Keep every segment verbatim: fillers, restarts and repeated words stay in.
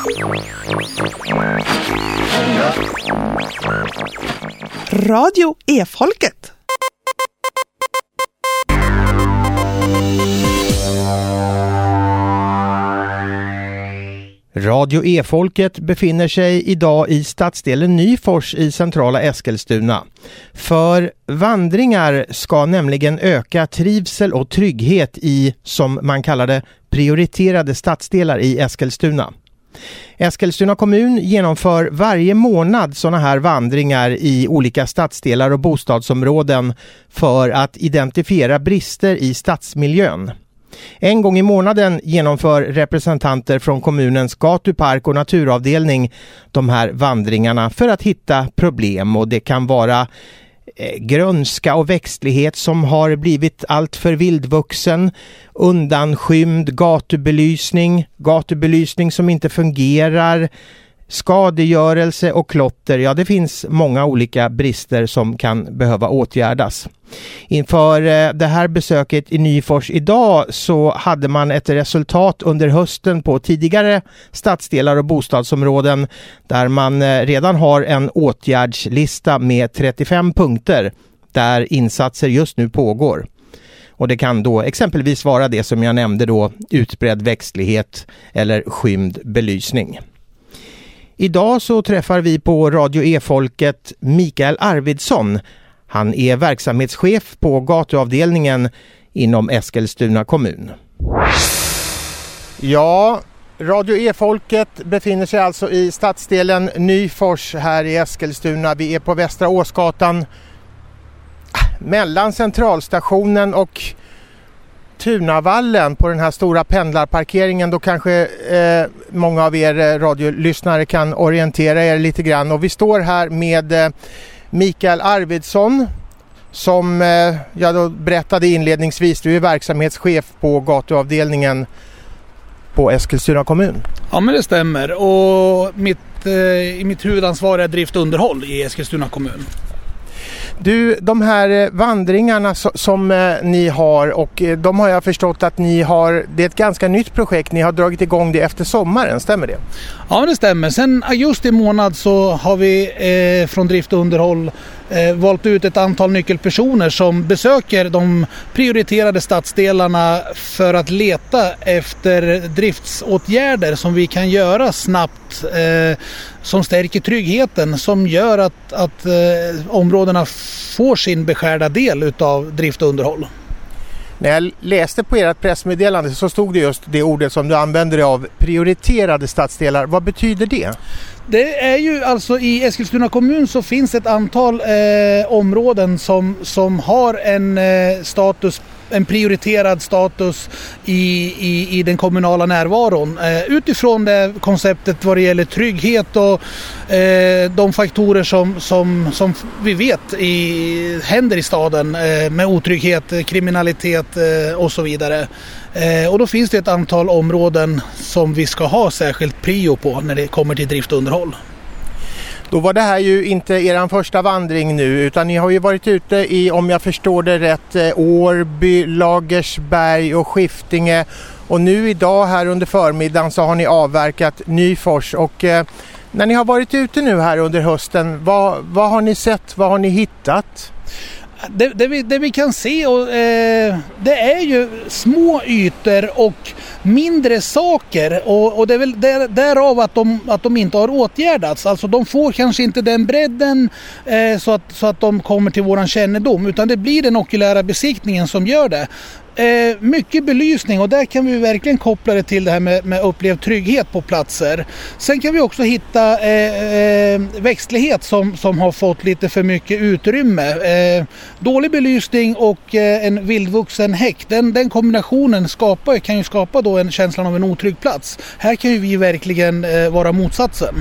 Radio E-folket. Radio E-folket befinner sig idag i stadsdelen Nyfors i centrala Eskilstuna. För vandringar ska nämligen öka trivsel och trygghet i, som man kallar det, prioriterade stadsdelar i Eskilstuna. Eskilstuna kommun genomför varje månad sådana här vandringar i olika stadsdelar och bostadsområden för att identifiera brister i stadsmiljön. En gång i månaden genomför representanter från kommunens gatupark- och naturavdelning de här vandringarna för att hitta problem, och det kan vara eh, grönska och växtlighet som har blivit allt för vildvuxen, undanskymd gatubelysning, gatubelysning som inte fungerar, skadegörelse och klotter. Ja, det finns många olika brister som kan behöva åtgärdas. Inför det här besöket i Nyfors idag så hade man ett resultat under hösten på tidigare stadsdelar och bostadsområden där man redan har en åtgärdslista med trettiofem punkter där insatser just nu pågår. Och det kan då exempelvis vara det som jag nämnde då, utbredd växtlighet eller skymd belysning. Idag så träffar vi på Radio E-folket Mikael Arvidsson. Han är verksamhetschef på gatuavdelningen inom Eskilstuna kommun. Ja, Radio E-folket befinner sig alltså i stadsdelen Nyfors här i Eskilstuna. Vi är på Västra Åsgatan mellan centralstationen och Tunavallen på den här stora pendlarparkeringen. Då kanske eh, många av er radiolyssnare kan orientera er lite grann. Och vi står här med eh, Mikael Arvidsson som eh, jag då berättade inledningsvis. Du är verksamhetschef på gatuavdelningen på Eskilstuna kommun. Ja, men det stämmer. Och mitt, eh, mitt huvudansvar är drift och underhåll i Eskilstuna kommun. Du, de här vandringarna so- som eh, ni har, och eh, de har jag förstått att ni har, det är ett ganska nytt projekt, ni har dragit igång det efter sommaren, stämmer det? Ja, det stämmer. Sen augusti månad så har vi eh, från drift och underhåll eh, valt ut ett antal nyckelpersoner som besöker de prioriterade stadsdelarna för att leta efter driftsåtgärder som vi kan göra snabbt, eh, som stärker tryggheten, som gör att, att eh, områdena får sin beskärda del utav drift och underhåll. När jag läste på ert pressmeddelande så stod det just det ordet som du använder dig av, prioriterade stadsdelar. Vad betyder det? Det är ju alltså i Eskilstuna kommun så finns ett antal eh, områden som, som har en eh, status, en prioriterad status i, i, i den kommunala närvaron. Eh, utifrån det konceptet vad det gäller trygghet och eh, de faktorer som, som, som vi vet i, händer i staden eh, med otrygghet, kriminalitet eh, och så vidare. Eh, och då finns det ett antal områden som vi ska ha särskilt prio på när det kommer till drift och underhåll. Då var det här ju inte er första vandring nu, utan ni har ju varit ute i, om jag förstår det rätt, Årby, Lagersberg och Skiftinge. Och nu idag här under förmiddagen så har ni avverkat Nyfors. Och eh, när ni har varit ute nu här under hösten, vad, vad har ni sett, vad har ni hittat? Det, det, vi, det vi kan se och, eh, det är ju små ytor och mindre saker, och, och det är väl där, därav att de, att de inte har åtgärdats. Alltså de får kanske inte den bredden eh, så, att, så att de kommer till våran kännedom, utan det blir den okulära besiktningen som gör det. Eh, mycket belysning, och där kan vi verkligen koppla det till det här med, med upplevd trygghet på platser. Sen kan vi också hitta eh, eh, växtlighet som, som har fått lite för mycket utrymme. Eh, dålig belysning och eh, en vildvuxen häck, den, den kombinationen skapar, kan ju skapa då en känslan av en otrygg plats. Här kan ju vi verkligen eh, vara motsatsen.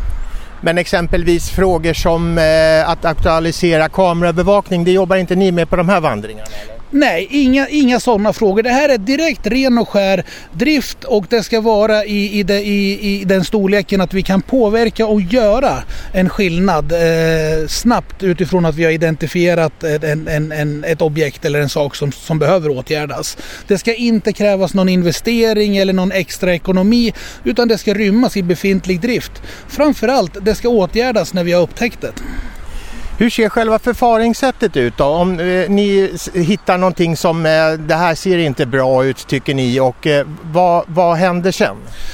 Men exempelvis frågor som eh, att aktualisera kamerabevakning, det jobbar inte ni med på de här vandringarna? Eller? Nej, inga, inga sådana frågor. Det här är direkt ren och skär drift och det ska vara i, i, de, i, i den storleken att vi kan påverka och göra en skillnad eh, snabbt utifrån att vi har identifierat en, en, en, ett objekt eller en sak som, som behöver åtgärdas. Det ska inte krävas någon investering eller någon extra ekonomi utan det ska rymmas i befintlig drift. Framförallt, det ska åtgärdas när vi har upptäckt det. Hur ser själva förfaringssättet ut då? Om eh, ni hittar någonting som eh, det här ser inte bra ut tycker ni och eh, vad, vad händer sen?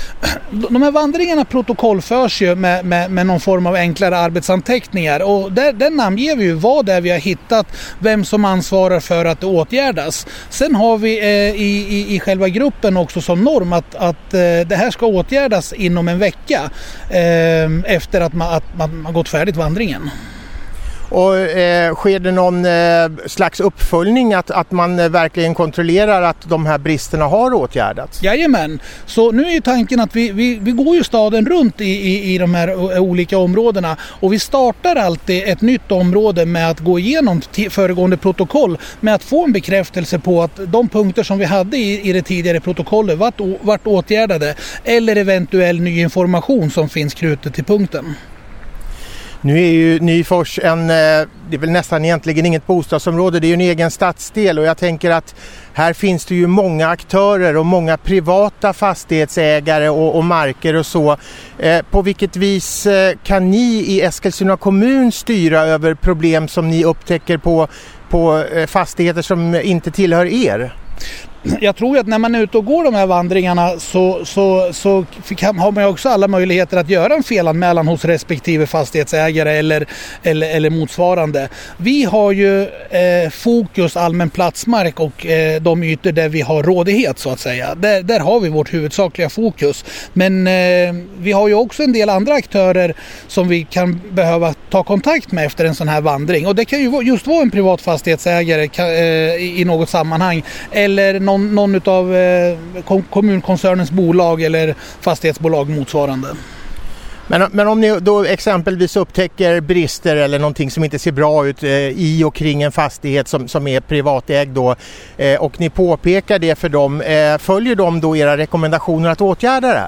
De här vandringarna protokollförs ju med, med, med någon form av enklare arbetsanteckningar och där, där namnger vi ju vad det är vi har hittat, vem som ansvarar för att det åtgärdas. Sen har vi eh, i, i, i själva gruppen också som norm att, att eh, det här ska åtgärdas inom en vecka eh, efter att man, att man har gått färdigt vandringen. Och eh, sker det någon eh, slags uppföljning att, att man eh, verkligen kontrollerar att de här bristerna har åtgärdats? Jajamän, så nu är ju tanken att vi, vi, vi går ju staden runt i, i, i de här o- olika områdena och vi startar alltid ett nytt område med att gå igenom t- föregående protokoll med att få en bekräftelse på att de punkter som vi hade i, i det tidigare protokollet vart, vart åtgärdade eller eventuell ny information som finns knutet till punkten. Nu är ju Nyfors en, det är väl nästan egentligen inget bostadsområde, det är ju en egen stadsdel och jag tänker att här finns det ju många aktörer och många privata fastighetsägare och, och marker och så. Eh, på vilket vis eh, kan ni i Eskilstuna kommun styra över problem som ni upptäcker på, på eh, fastigheter som inte tillhör er? Jag tror att när man är ute och går de här vandringarna så, så, så kan, har man ju också alla möjligheter att göra en felanmälan hos respektive fastighetsägare eller, eller, eller motsvarande. Vi har ju eh, fokus allmän platsmark och eh, de ytor där vi har rådighet så att säga. Där, där har vi vårt huvudsakliga fokus. Men eh, vi har ju också en del andra aktörer som vi kan behöva ta kontakt med efter en sån här vandring. Och det kan ju just vara en privat fastighetsägare kan, eh, i, i något sammanhang eller någon Någon, någon av eh, kommunkoncernens bolag eller fastighetsbolag motsvarande. Men, men om ni då exempelvis upptäcker brister eller någonting som inte ser bra ut eh, i och kring en fastighet som, som är privatägd då, eh, och ni påpekar det för dem, eh, följer de då era rekommendationer att åtgärda det här?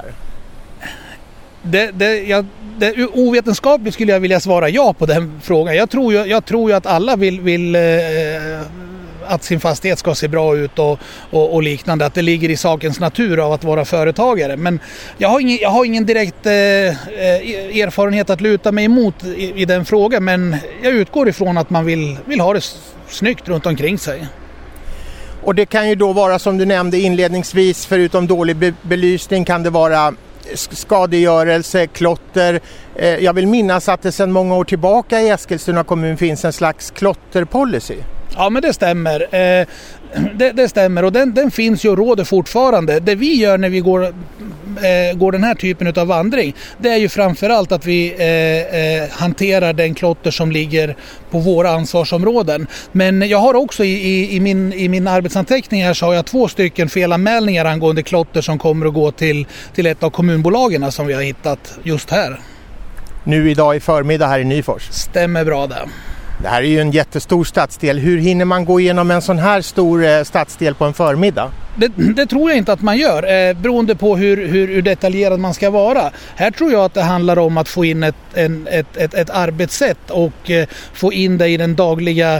Det, det, jag, det, ovetenskapligt skulle jag vilja svara ja på den frågan. Jag tror ju, jag tror ju att alla vill, vill eh, att sin fastighet ska se bra ut och, och, och liknande. Att det ligger i sakens natur av att vara företagare. Men jag har ingen, jag har ingen direkt eh, erfarenhet att luta mig emot i, i den frågan. Men jag utgår ifrån att man vill, vill ha det snyggt runt omkring sig. Och det kan ju då vara som du nämnde inledningsvis, förutom dålig be- belysning kan det vara skadegörelse, klotter. Eh, jag vill minnas att det sedan många år tillbaka i Eskilstuna kommun finns en slags klotterpolicy. Ja, men det stämmer. Eh, det, det stämmer och den, den finns ju och råder fortfarande. Det vi gör när vi går, eh, går den här typen av vandring, det är ju framförallt att vi eh, eh, hanterar den klotter som ligger på våra ansvarsområden. Men jag har också i, i, i, min, i min arbetsanteckning här så har jag två stycken felanmälningar angående klotter som kommer att gå till, till ett av kommunbolagen som vi har hittat just här. Nu idag i förmiddag här i Nyfors. Stämmer bra det. Det här är ju en jättestor stadsdel. Hur hinner man gå igenom en sån här stor eh, stadsdel på en förmiddag? Det, det tror jag inte att man gör, eh, beroende på hur, hur, hur detaljerad man ska vara. Här tror jag att det handlar om att få in ett, en, ett, ett, ett arbetssätt och eh, få in det i den dagliga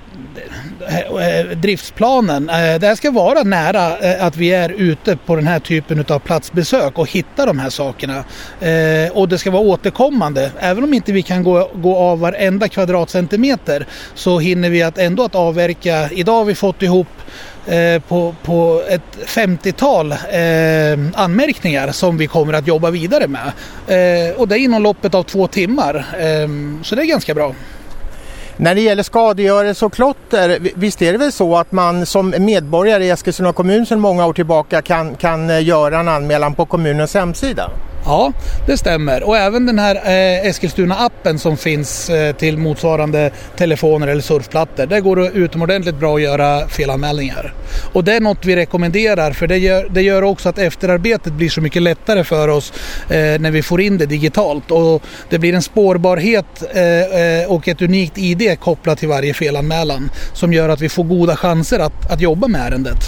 driftsplanen. Det här ska vara nära att vi är ute på den här typen av platsbesök och hitta de här sakerna. Och det ska vara återkommande. Även om inte vi kan gå, gå av varenda kvadratcentimeter så hinner vi att ändå att avverka. Idag har vi fått ihop på, på ett femtiotal eh, anmärkningar som vi kommer att jobba vidare med. Eh, och det är inom loppet av två timmar. Eh, så det är ganska bra. När det gäller skadegörelse och klotter, visst är det väl så att man som medborgare i Eskilstuna kommun sedan många år tillbaka kan, kan göra en anmälan på kommunens hemsida? Ja, det stämmer. Och även den här eh, Eskilstuna-appen som finns eh, till motsvarande telefoner eller surfplattor. Där går det utomordentligt bra att göra felanmälningar. Och det är något vi rekommenderar, för det gör, det gör också att efterarbetet blir så mycket lättare för oss eh, när vi får in det digitalt. Och det blir en spårbarhet eh, och ett unikt I D kopplat till varje felanmälan som gör att vi får goda chanser att, att jobba med ärendet.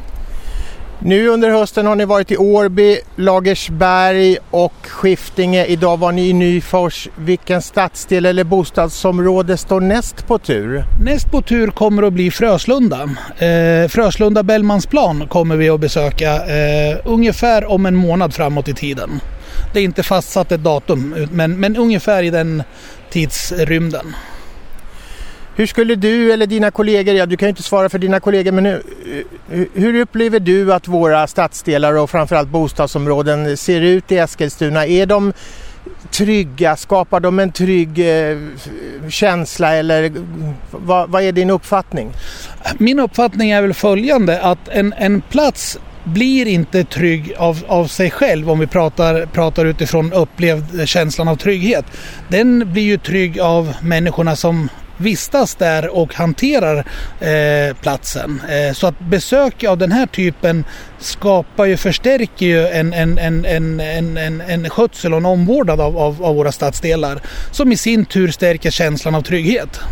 Nu under hösten har ni varit i Årby, Lagersberg och Skiftinge. Idag var ni i Nyfors. Vilken stadsdel eller bostadsområde står näst på tur? Näst på tur kommer att bli Fröslunda. Eh, Fröslunda Bellmansplan kommer vi att besöka eh, ungefär om en månad framåt i tiden. Det är inte fastsatt ett datum, men, men ungefär i den tidsrymden. Hur skulle du eller dina kollegor, ja du kan ju inte svara för dina kollegor, men hur, hur upplever du att våra stadsdelar och framförallt bostadsområden ser ut i Eskilstuna? Är de trygga? Skapar de en trygg eh, känsla eller vad, vad är din uppfattning? Min uppfattning är väl följande, att en, en plats blir inte trygg av, av sig själv om vi pratar, pratar utifrån upplevd känslan av trygghet. Den blir ju trygg av människorna som vistas där och hanterar eh, platsen. Eh, så att besök av den här typen skapar ju, förstärker ju en, en, en, en, en, en, en skötsel och en omvårdnad av, av, av våra stadsdelar som i sin tur stärker känslan av trygghet.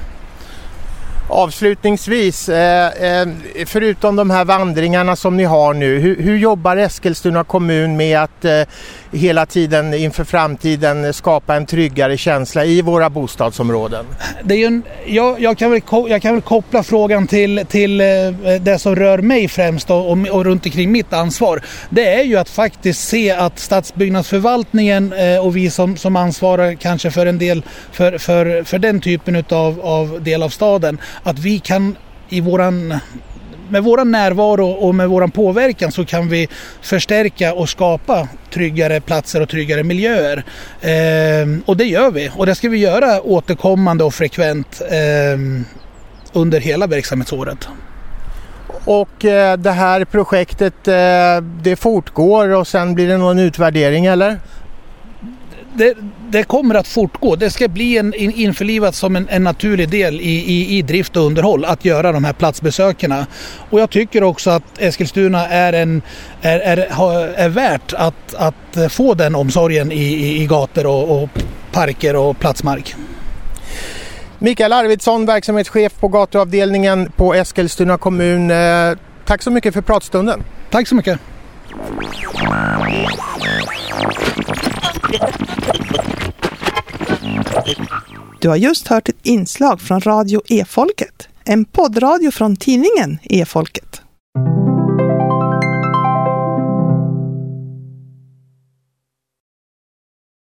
Avslutningsvis, eh, eh, förutom de här vandringarna som ni har nu, hur, hur jobbar Eskilstuna kommun med att eh, hela tiden inför framtiden skapa en tryggare känsla i våra bostadsområden? Det är ju en, jag, jag, kan väl, jag kan väl koppla frågan till, till eh, det som rör mig främst och, och, och runt omkring mitt ansvar. Det är ju att faktiskt se att stadsbyggnadsförvaltningen eh, och vi som, som ansvarar kanske för en del för, för, för den typen utav, av del av staden, att vi kan i våran, med våran närvaro och med våran påverkan så kan vi förstärka och skapa tryggare platser och tryggare miljöer. Eh, och det gör vi. Och det ska vi göra återkommande och frekvent eh, under hela verksamhetsåret. Och eh, det här projektet eh, det fortgår och sen blir det någon utvärdering eller? Det, det kommer att fortgå. Det ska bli en, in, införlivat som en, en naturlig del i, i, i drift och underhåll att göra de här platsbesökerna. Och jag tycker också att Eskilstuna är, en, är, är, är värt att, att få den omsorgen i, i, i gator och, och parker och platsmark. Mikael Arvidsson, verksamhetschef på gatuavdelningen på Eskilstuna kommun. Tack så mycket för pratstunden. Tack så mycket. Du har just hört ett inslag från Radio E-folket, en poddradio från tidningen E-folket.